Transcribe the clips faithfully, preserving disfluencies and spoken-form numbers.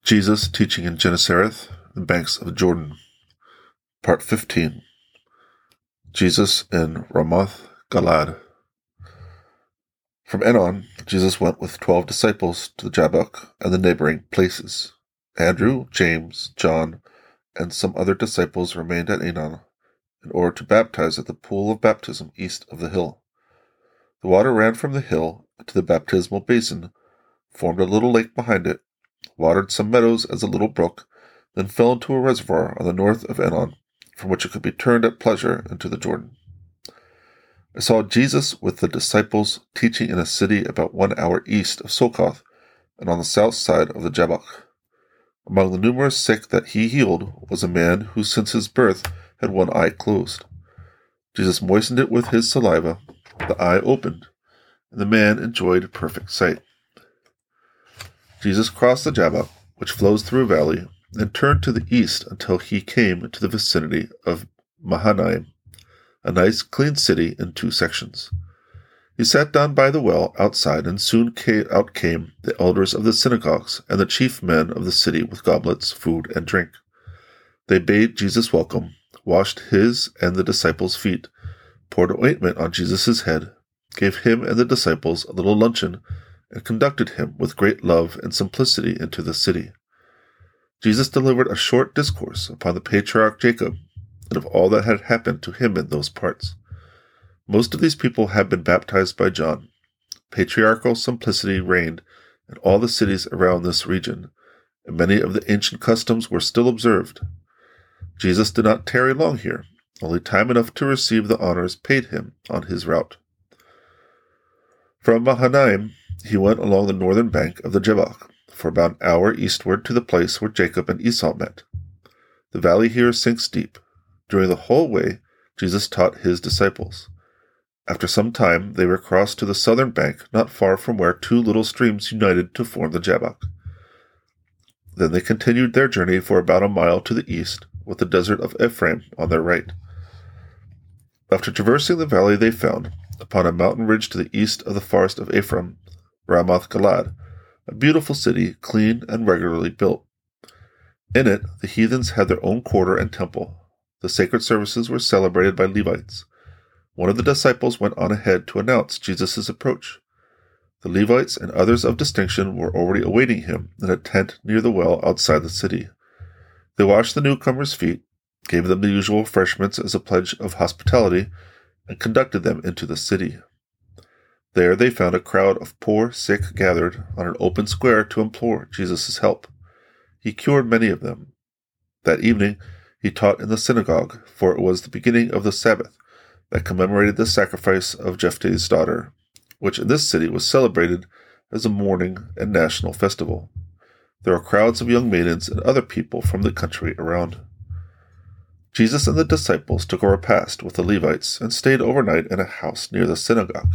Jesus teaching in Gennesareth, the banks of Jordan. Part fifteen. Jesus in Ramoth Galad. From Enon, Jesus went with twelve disciples to the Jabbok and the neighboring places. Andrew, James, John, and some other disciples remained at Enon in order to baptize at the pool of baptism east of the hill. The water ran from the hill to the baptismal basin, formed a little lake behind it, watered some meadows as a little brook, then fell into a reservoir on the north of Enon, from which it could be turned at pleasure into the Jordan. I saw Jesus with the disciples teaching in a city about one hour east of Succoth, and on the south side of the Jabbok. Among the numerous sick that he healed was a man who since his birth had one eye closed. Jesus moistened it with his saliva, the eye opened, and the man enjoyed perfect sight. Jesus crossed the Jabbok, which flows through a valley, and turned to the east until he came to the vicinity of Mahanaim, a nice, clean city in two sections. He sat down by the well outside, and soon came, out came the elders of the synagogues and the chief men of the city with goblets, food, and drink. They bade Jesus welcome, washed his and the disciples' feet, poured ointment on Jesus' head, gave him and the disciples a little luncheon, and conducted him with great love and simplicity into the city. Jesus delivered a short discourse upon the patriarch Jacob, and of all that had happened to him in those parts. Most of these people had been baptized by John. Patriarchal simplicity reigned in all the cities around this region, and many of the ancient customs were still observed. Jesus did not tarry long here, only time enough to receive the honors paid him on his route. From Mahanaim, he went along the northern bank of the Jabbok, for about an hour eastward to the place where Jacob and Esau met. The valley here sinks deep. During the whole way, Jesus taught his disciples. After some time, they were crossed to the southern bank, not far from where two little streams united to form the Jabbok. Then they continued their journey for about a mile to the east, with the desert of Ephraim on their right. After traversing the valley, they found, upon a mountain ridge to the east of the forest of Ephraim, Ramoth Galad, a beautiful city, clean and regularly built. In it, the heathens had their own quarter and temple. The sacred services were celebrated by Levites. One of the disciples went on ahead to announce Jesus' approach. The Levites and others of distinction were already awaiting him in a tent near the well outside the city. They washed the newcomers' feet, gave them the usual refreshments as a pledge of hospitality, and conducted them into the city. There they found a crowd of poor sick gathered on an open square to implore Jesus' help. He cured many of them. That evening he taught in the synagogue, for it was the beginning of the Sabbath that commemorated the sacrifice of Jephthah's daughter, which in this city was celebrated as a mourning and national festival. There were crowds of young maidens and other people from the country around. Jesus and the disciples took a repast with the Levites and stayed overnight in a house near the synagogue.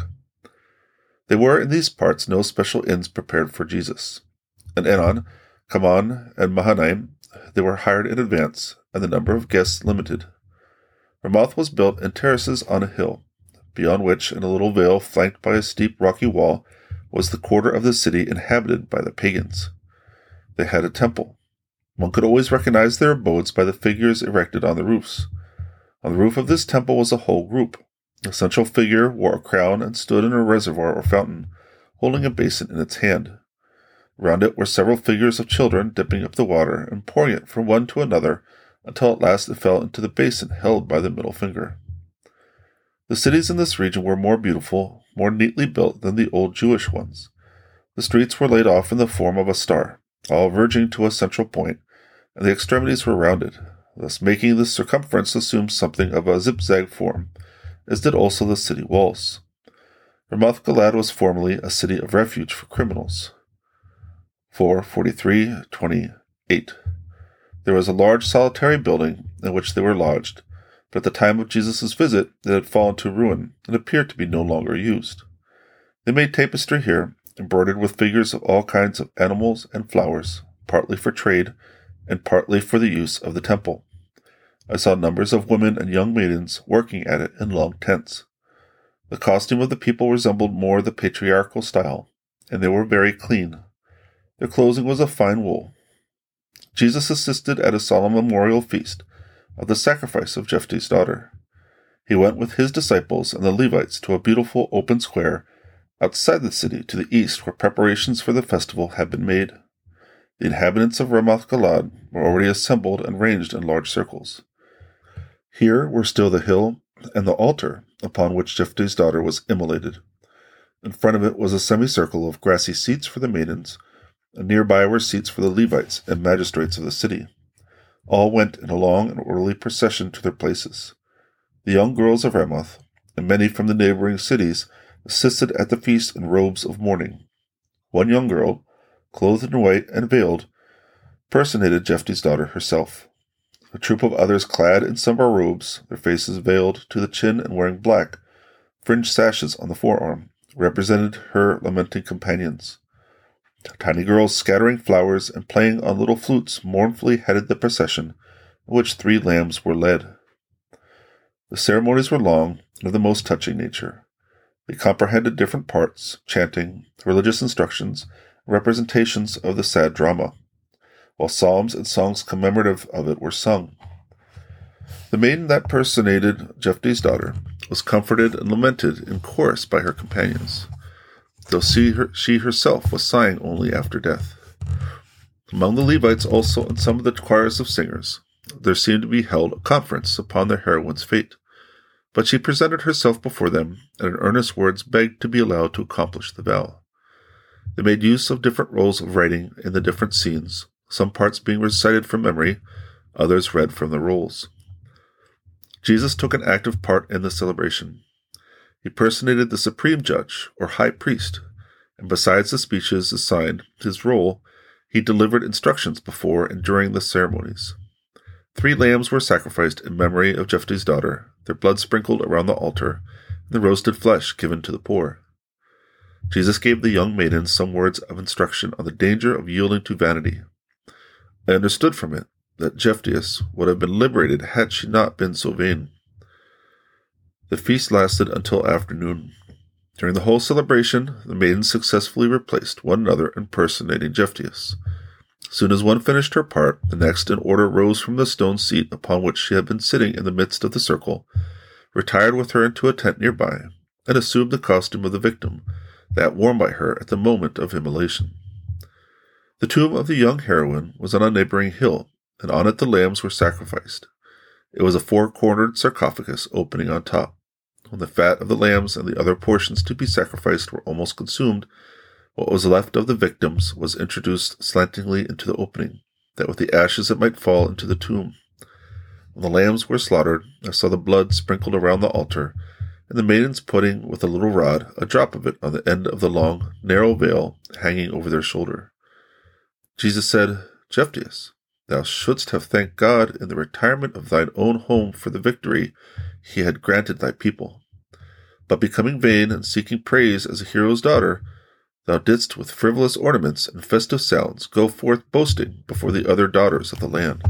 There were in these parts no special inns prepared for Jesus. In Enon, Kaman, and Mahanaim, they were hired in advance, and the number of guests limited. Ramoth was built in terraces on a hill, beyond which, in a little vale flanked by a steep rocky wall, was the quarter of the city inhabited by the pagans. They had a temple. One could always recognize their abodes by the figures erected on the roofs. On the roof of this temple was a whole group. The central figure wore a crown and stood in a reservoir or fountain, holding a basin in its hand. Around it were several figures of children dipping up the water and pouring it from one to another until at last it fell into the basin held by the middle finger. The cities in this region were more beautiful, more neatly built than the old Jewish ones. The streets were laid off in the form of a star, all verging to a central point, and the extremities were rounded, thus making the circumference assume something of a zigzag form, as did also the city walls. Ramoth Galad was formerly a city of refuge for criminals. four forty-three twenty-eight. There was a large solitary building in which they were lodged, but at the time of Jesus' visit it had fallen to ruin and appeared to be no longer used. They made tapestry here, embroidered with figures of all kinds of animals and flowers, partly for trade and partly for the use of the temple. I saw numbers of women and young maidens working at it in long tents. The costume of the people resembled more the patriarchal style, and they were very clean. Their clothing was of fine wool. Jesus assisted at a solemn memorial feast of the sacrifice of Jephthah's daughter. He went with his disciples and the Levites to a beautiful open square outside the city to the east, where preparations for the festival had been made. The inhabitants of Ramoth Gilead were already assembled and ranged in large circles. Here were still the hill and the altar upon which Jephthah's daughter was immolated. In front of it was a semicircle of grassy seats for the maidens, and nearby were seats for the Levites and magistrates of the city. All went in a long and orderly procession to their places. The young girls of Ramoth, and many from the neighboring cities, assisted at the feast in robes of mourning. One young girl, clothed in white and veiled, personated Jephthah's daughter herself. A troop of others clad in somber robes, their faces veiled to the chin and wearing black, fringed sashes on the forearm, represented her lamenting companions. Tiny girls scattering flowers and playing on little flutes mournfully headed the procession, in which three lambs were led. The ceremonies were long and of the most touching nature. They comprehended different parts, chanting, religious instructions, and representations of the sad drama, while psalms and songs commemorative of it were sung. The maiden that personated Jephthah's daughter was comforted and lamented in chorus by her companions, though she, her, she herself was sighing only after death. Among the Levites also and some of the choirs of singers, there seemed to be held a conference upon their heroine's fate, but she presented herself before them, and in earnest words begged to be allowed to accomplish the vow. They made use of different rolls of writing in the different scenes, some parts being recited from memory, others read from the rolls. Jesus took an active part in the celebration. He personated the supreme judge, or high priest, and besides the speeches assigned his role, he delivered instructions before and during the ceremonies. Three lambs were sacrificed in memory of Jephthah's daughter, their blood sprinkled around the altar, and the roasted flesh given to the poor. Jesus gave the young maidens some words of instruction on the danger of yielding to vanity. I understood from it that Jephthah would have been liberated had she not been so vain. The feast lasted until afternoon. During the whole celebration, the maidens successfully replaced one another impersonating Jephthah. As soon as one finished her part, the next in order rose from the stone seat upon which she had been sitting in the midst of the circle, retired with her into a tent nearby, and assumed the costume of the victim, that worn by her at the moment of immolation. The tomb of the young heroine was on a neighboring hill, and on it the lambs were sacrificed. It was a four-cornered sarcophagus opening on top. When the fat of the lambs and the other portions to be sacrificed were almost consumed, what was left of the victims was introduced slantingly into the opening, that with the ashes it might fall into the tomb. When the lambs were slaughtered, I saw the blood sprinkled around the altar, and the maidens putting with a little rod a drop of it on the end of the long, narrow veil hanging over their shoulder. Jesus said, Jephthah, thou shouldst have thanked God in the retirement of thine own home for the victory he had granted thy people. But becoming vain and seeking praise as a hero's daughter, thou didst with frivolous ornaments and festive sounds go forth boasting before the other daughters of the land.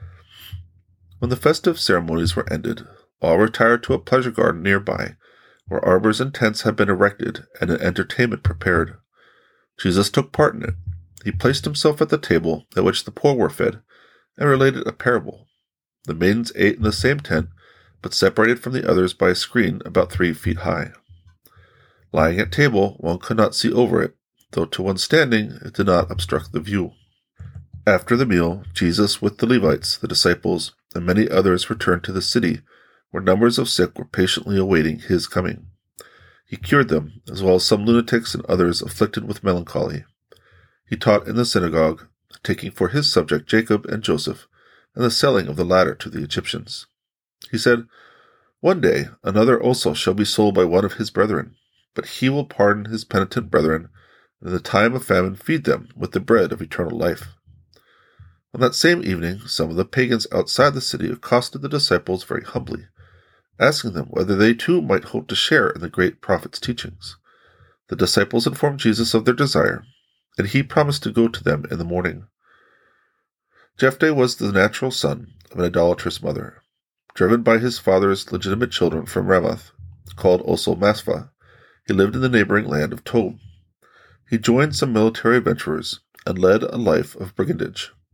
When the festive ceremonies were ended, all retired to a pleasure garden nearby, where arbors and tents had been erected and an entertainment prepared. Jesus took part in it. He placed himself at the table at which the poor were fed, and related a parable. The maidens ate in the same tent, but separated from the others by a screen about three feet high. Lying at table, one could not see over it, though to one standing it did not obstruct the view. After the meal, Jesus, with the Levites, the disciples, and many others returned to the city, where numbers of sick were patiently awaiting his coming. He cured them, as well as some lunatics and others afflicted with melancholy. He taught in the synagogue, taking for his subject Jacob and Joseph, and the selling of the latter to the Egyptians. He said, One day another also shall be sold by one of his brethren, but he will pardon his penitent brethren, and in the time of famine feed them with the bread of eternal life. On that same evening, some of the pagans outside the city accosted the disciples very humbly, asking them whether they too might hope to share in the great prophet's teachings. The disciples informed Jesus of their desire, and he promised to go to them in the morning. Jephthah was the natural son of an idolatrous mother. Driven by his father's legitimate children from Ramoth, called also Maspha, he lived in the neighboring land of Tob. He joined some military adventurers and led a life of brigandage.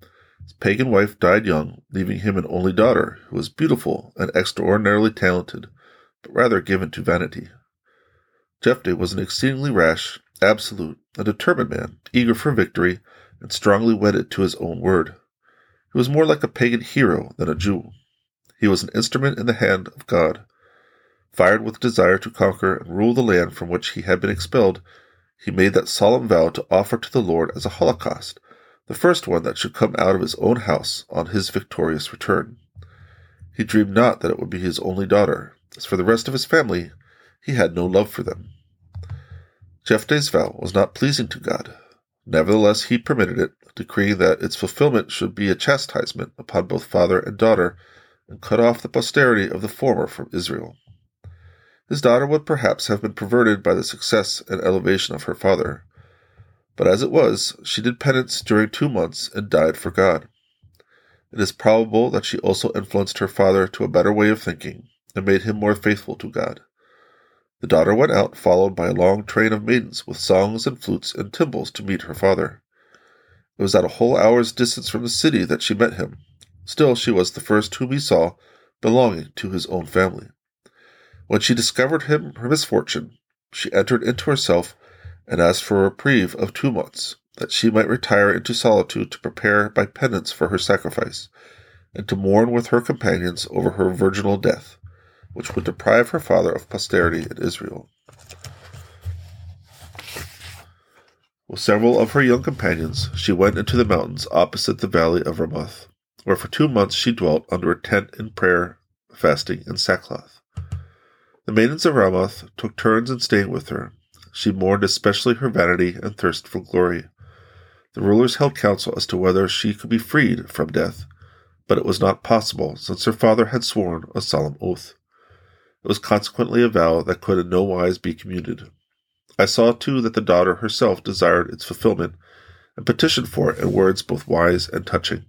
His pagan wife died young, leaving him an only daughter who was beautiful and extraordinarily talented, but rather given to vanity. Jephthah was an exceedingly rash, absolute, and determined man, eager for victory, and strongly wedded to his own word. He was more like a pagan hero than a Jew. He was an instrument in the hand of God. Fired with desire to conquer and rule the land from which he had been expelled, he made that solemn vow to offer to the Lord as a holocaust, the first one that should come out of his own house on his victorious return. He dreamed not that it would be his only daughter. As for the rest of his family, he had no love for them. Jephthah's vow was not pleasing to God. Nevertheless, he permitted it, decreeing that its fulfillment should be a chastisement upon both father and daughter, and cut off the posterity of the former from Israel. His daughter would perhaps have been perverted by the success and elevation of her father. But as it was, she did penance during two months and died for God. It is probable that she also influenced her father to a better way of thinking, and made him more faithful to God. The daughter went out, followed by a long train of maidens with songs and flutes and timbrels to meet her father. It was at a whole hour's distance from the city that she met him. Still, she was the first whom he saw, belonging to his own family. When she discovered him her misfortune, she entered into herself and asked for a reprieve of two months, that she might retire into solitude to prepare by penance for her sacrifice, and to mourn with her companions over her virginal death, which would deprive her father of posterity in Israel. With several of her young companions, she went into the mountains opposite the valley of Ramoth, where for two months she dwelt under a tent in prayer, fasting, and sackcloth. The maidens of Ramoth took turns in staying with her. She mourned especially her vanity and thirst for glory. The rulers held counsel as to whether she could be freed from death, but it was not possible, since her father had sworn a solemn oath. It was consequently a vow that could in no wise be commuted. I saw, too, that the daughter herself desired its fulfillment, and petitioned for it in words both wise and touching.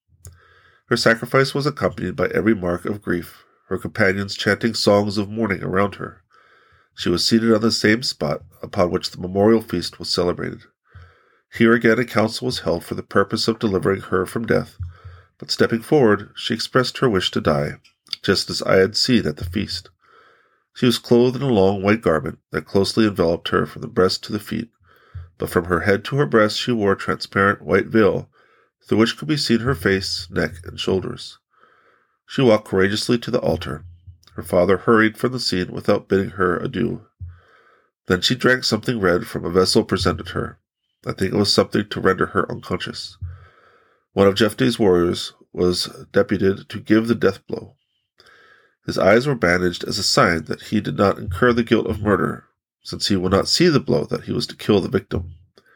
Her sacrifice was accompanied by every mark of grief, her companions chanting songs of mourning around her. She was seated on the same spot upon which the memorial feast was celebrated. Here again a council was held for the purpose of delivering her from death, but stepping forward, she expressed her wish to die, just as I had seen at the feast. She was clothed in a long white garment that closely enveloped her from the breast to the feet, but from her head to her breast she wore a transparent white veil, through which could be seen her face, neck, and shoulders. She walked courageously to the altar. Her father hurried from the scene without bidding her adieu. Then she drank something red from a vessel presented her. I think it was something to render her unconscious. One of Jephthah's warriors was deputed to give the death blow. His eyes were bandaged as a sign that he did not incur the guilt of murder, since he would not see the blow that he was to kill the victim.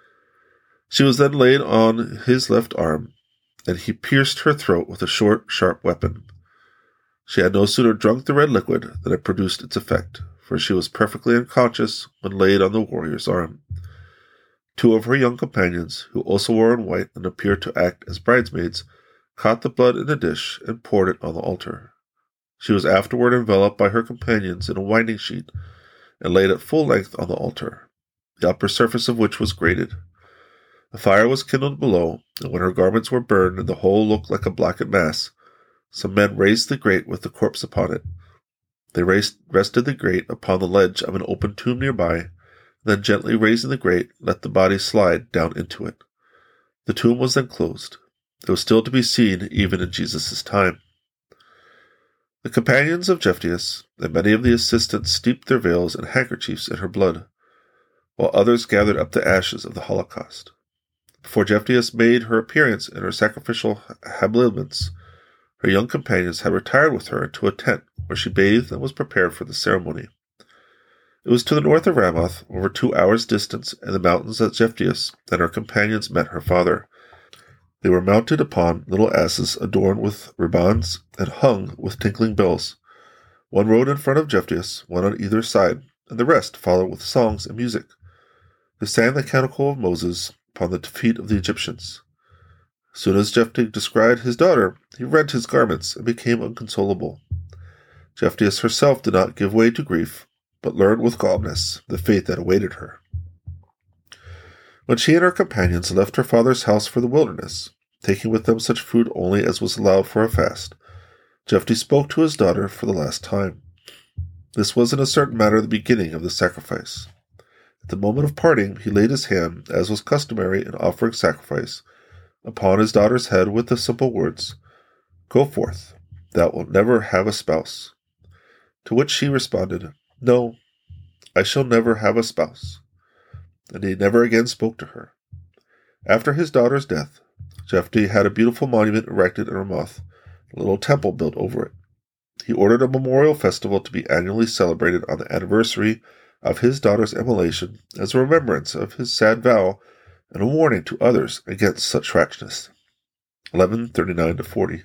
She was then laid on his left arm, and he pierced her throat with a short, sharp weapon. She had no sooner drunk the red liquid than it produced its effect, for she was perfectly unconscious when laid on the warrior's arm. Two of her young companions, who also wore in white and appeared to act as bridesmaids, caught the blood in a dish and poured it on the altar. She was afterward enveloped by her companions in a winding sheet, and laid at full length on the altar, the upper surface of which was grated. A fire was kindled below, and when her garments were burned and the whole looked like a blackened mass, some men raised the grate with the corpse upon it. They raised, rested the grate upon the ledge of an open tomb nearby, and then gently raising the grate, let the body slide down into it. The tomb was then closed. It was still to be seen even in Jesus' time. The companions of Jephthah and many of the assistants steeped their veils and handkerchiefs in her blood, while others gathered up the ashes of the Holocaust. Before Jephthah made her appearance in her sacrificial habiliments, her young companions had retired with her into a tent, where she bathed and was prepared for the ceremony. It was to the north of Ramoth, over two hours' distance, in the mountains that Jephthah and her companions met her father. They were mounted upon little asses adorned with ribands and hung with tinkling bells. One rode in front of Jephthah, one on either side, and the rest followed with songs and music. They sang the canticle of Moses upon the feet of the Egyptians. As soon as Jephthah descried his daughter, he rent his garments and became inconsolable. Jephthah herself did not give way to grief, but learned with calmness the fate that awaited her. When she and her companions left her father's house for the wilderness, taking with them such food only as was allowed for a fast, Jephthah spoke to his daughter for the last time. This was in a certain manner the beginning of the sacrifice. At the moment of parting, he laid his hand, as was customary in offering sacrifice, upon his daughter's head with the simple words, "Go forth, thou wilt never have a spouse." To which she responded, "No, I shall never have a spouse." And he never again spoke to her. After his daughter's death, Jephthah had a beautiful monument erected in Ramoth, a little temple built over it. He ordered a memorial festival to be annually celebrated on the anniversary of his daughter's immolation as a remembrance of his sad vow and a warning to others against such rashness. eleven thirty-nine to forty.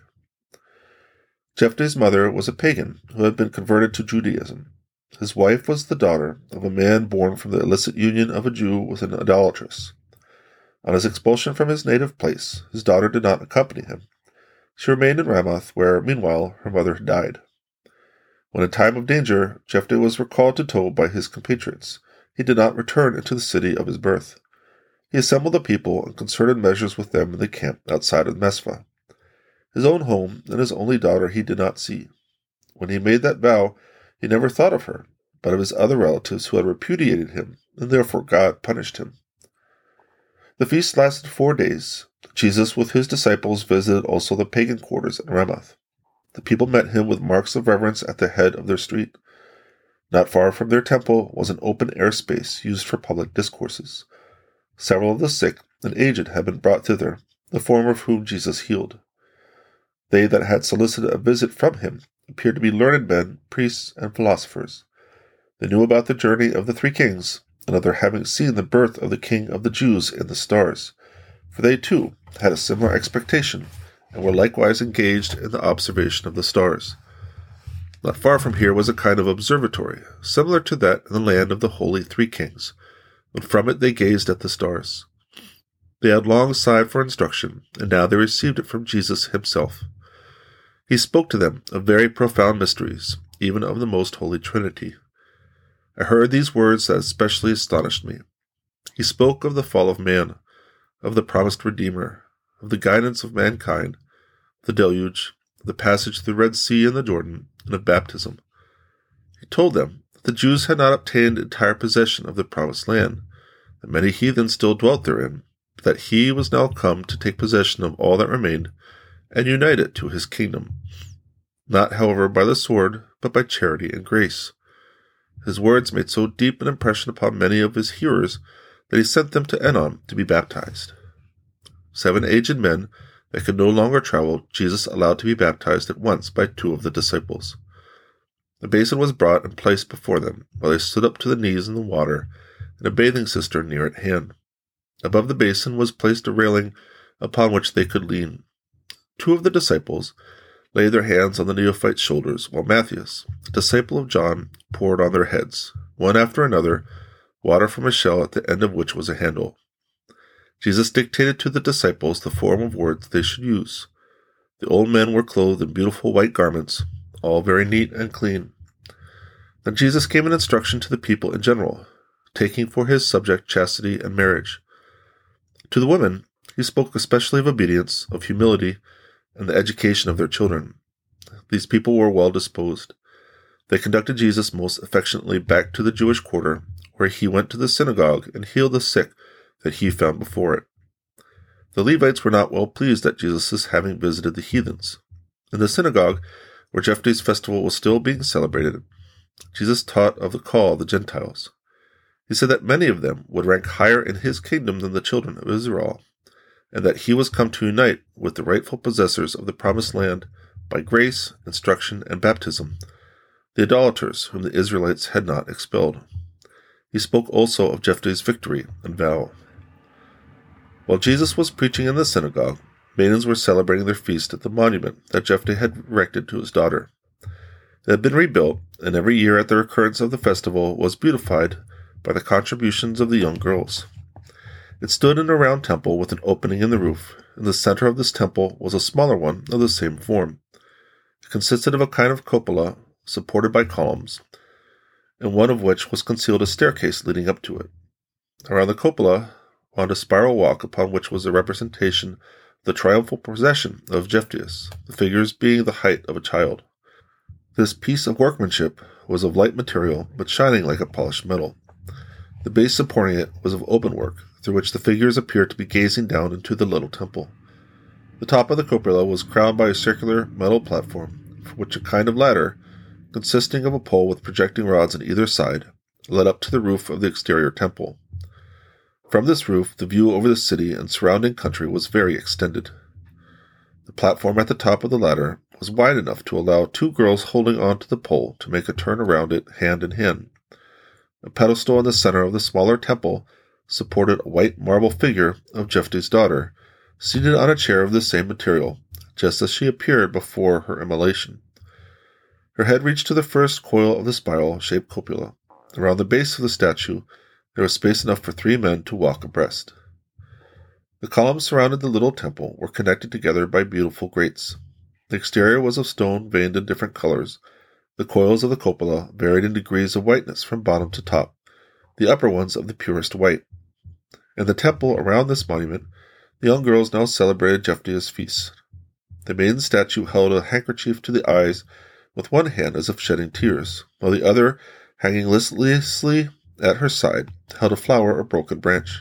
Jephthah's mother was a pagan who had been converted to Judaism. His wife was the daughter of a man born from the illicit union of a Jew with an idolatress. On his expulsion from his native place, his daughter did not accompany him. She remained in Ramoth, where, meanwhile, her mother had died. When in time of danger, Jephthah was recalled to Tob by his compatriots. He did not return into the city of his birth. He assembled the people and concerted measures with them in the camp outside of Mesphah. His own home and his only daughter he did not see. When he made that vow, he never thought of her, but of his other relatives who had repudiated him, and therefore God punished him. The feast lasted four days. Jesus with his disciples visited also the pagan quarters in Ramoth. The people met him with marks of reverence at the head of their street. Not far from their temple was an open-air space used for public discourses. Several of the sick and aged had been brought thither, the former of whom Jesus healed. They that had solicited a visit from him appeared to be learned men, priests, and philosophers. They knew about the journey of the three kings, and of their having seen the birth of the King of the Jews in the stars, for they too had a similar expectation, and were likewise engaged in the observation of the stars. Not far from here was a kind of observatory, similar to that in the land of the holy three kings, and from it they gazed at the stars. They had long sighed for instruction, and now they received it from Jesus himself. He spoke to them of very profound mysteries, even of the most holy Trinity. I heard these words that especially astonished me. He spoke of the fall of man, of the promised Redeemer, of the guidance of mankind, the deluge, the passage through the Red Sea and the Jordan, and of baptism. He told them that the Jews had not obtained entire possession of the promised land, that many heathens still dwelt therein, but that he was now come to take possession of all that remained, and unite it to his kingdom, not, however, by the sword, but by charity and grace. His words made so deep an impression upon many of his hearers that he sent them to Enon to be baptized. Seven aged men that could no longer travel, Jesus allowed to be baptized at once by two of the disciples. The basin was brought and placed before them, while they stood up to the knees in the water, and a bathing cistern near at hand. Above the basin was placed a railing upon which they could lean. Two of the disciples laid their hands on the neophyte's shoulders, while Matthias, a disciple of John, poured on their heads, one after another, water from a shell at the end of which was a handle. Jesus dictated to the disciples the form of words they should use. The old men were clothed in beautiful white garments, all very neat and clean. Then Jesus gave an instruction to the people in general, taking for his subject chastity and marriage. To the women, he spoke especially of obedience, of humility, and the education of their children. These people were well disposed. They conducted Jesus most affectionately back to the Jewish quarter, where he went to the synagogue and healed the sick that he found before it. The Levites were not well pleased at Jesus' having visited the heathens. In the synagogue, where Jephthah's festival was still being celebrated, Jesus taught of the call of the Gentiles. He said that many of them would rank higher in his kingdom than the children of Israel, and that he was come to unite with the rightful possessors of the promised land by grace, instruction, and baptism, the idolaters whom the Israelites had not expelled. He spoke also of Jephthah's victory and vow. While Jesus was preaching in the synagogue, maidens were celebrating their feast at the monument that Jephthah had erected to his daughter. It had been rebuilt, and every year at the recurrence of the festival was beautified by the contributions of the young girls. It stood in a round temple with an opening in the roof. In the center of this temple was a smaller one of the same form. It consisted of a kind of cupola supported by columns, in one of which was concealed a staircase leading up to it. Around the cupola wound a spiral walk upon which was a representation of the triumphal procession of Jephthys, the figures being the height of a child. This piece of workmanship was of light material, but shining like a polished metal. The base supporting it was of open work, through which the figures appeared to be gazing down into the little temple. The top of the cupola was crowned by a circular metal platform, for which a kind of ladder, consisting of a pole with projecting rods on either side, led up to the roof of the exterior temple. From this roof, the view over the city and surrounding country was very extended. The platform at the top of the ladder was wide enough to allow two girls holding on to the pole to make a turn around it hand in hand. A pedestal in the center of the smaller temple supported a white marble figure of Jephthys' daughter, seated on a chair of the same material, just as she appeared before her immolation. Her head reached to the first coil of the spiral-shaped cupola. Around the base of the statue, there was space enough for three men to walk abreast. The columns surrounding the little temple were connected together by beautiful grates. The exterior was of stone veined in different colors. The coils of the cupola varied in degrees of whiteness from bottom to top, the upper ones of the purest white. In the temple around this monument, the young girls now celebrated Jephthys' feast. The maiden statue held a handkerchief to the eyes with one hand as if shedding tears, while the other, hanging listlessly at her side, held a flower or broken branch.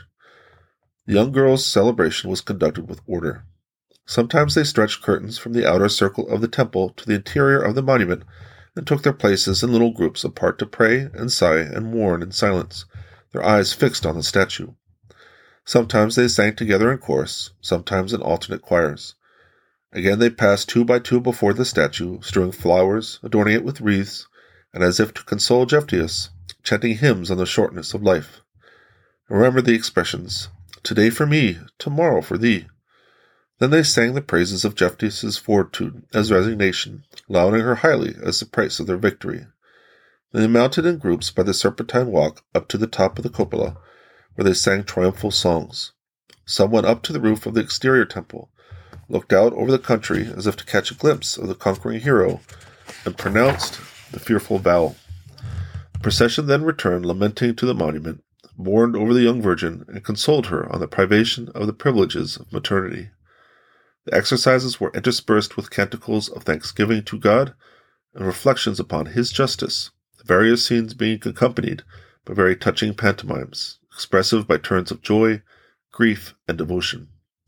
The young girls' celebration was conducted with order. Sometimes they stretched curtains from the outer circle of the temple to the interior of the monument and took their places in little groups apart to pray and sigh and mourn in silence, their eyes fixed on the statue. Sometimes they sang together in chorus, sometimes in alternate choirs. Again they passed two by two before the statue, strewing flowers, adorning it with wreaths, and as if to console Jephthys, chanting hymns on the shortness of life. Remember the expressions, "Today for me, tomorrow for thee." Then they sang the praises of Jephthys' fortitude as resignation, lauding her highly as the price of their victory. Then they mounted in groups by the serpentine walk up to the top of the cupola, where they sang triumphal songs. Some went up to the roof of the exterior temple, looked out over the country as if to catch a glimpse of the conquering hero, and pronounced the fearful vow. The procession then returned lamenting to the monument, mourned over the young virgin, and consoled her on the privation of the privileges of maternity. The exercises were interspersed with canticles of thanksgiving to God and reflections upon his justice, the various scenes being accompanied by very touching pantomimes, expressive by turns of joy, grief, and devotion.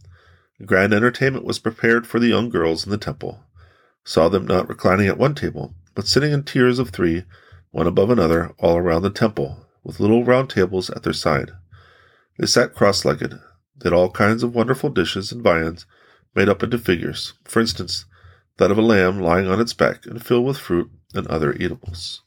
A grand entertainment was prepared for the young girls in the temple. Saw them not reclining at one table, but sitting in tiers of three, one above another, all around the temple, with little round tables at their side. They sat cross-legged, did all kinds of wonderful dishes and viands, made up into figures, for instance, that of a lamb lying on its back and filled with fruit and other eatables.